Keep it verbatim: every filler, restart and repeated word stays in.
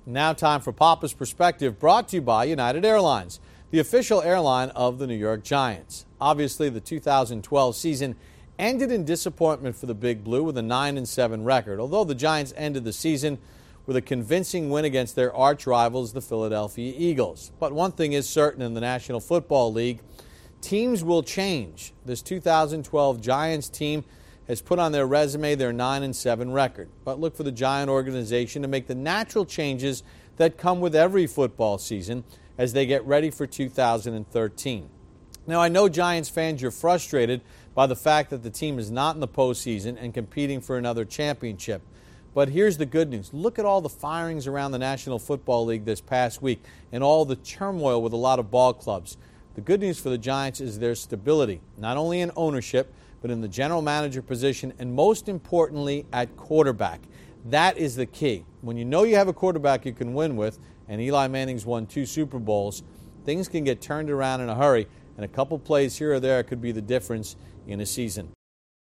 Now time for Papa's Perspective, brought to you by United Airlines, the official airline of the New York Giants. Obviously, the two thousand twelve season ended in disappointment for the Big Blue with a nine and seven record, although the Giants ended the season with a convincing win against their arch rivals, the Philadelphia Eagles. But one thing is certain in the National Football League, teams will change. This two thousand twelve Giants team has put on their resume their nine and seven record. But look for the Giant organization to make the natural changes that come with every football season as they get ready for two thousand thirteen. Now, I know Giants fans, you're frustrated by the fact that the team is not in the postseason and competing for another championship. But here's the good news. Look at all the firings around the National Football League this past week and all the turmoil with a lot of ball clubs. The good news for the Giants is their stability, not only in ownership, but in the general manager position, and most importantly, at quarterback. That is the key. When you know you have a quarterback you can win with, and Eli Manning's won two Super Bowls, things can get turned around in a hurry, and a couple plays here or there could be the difference in a season.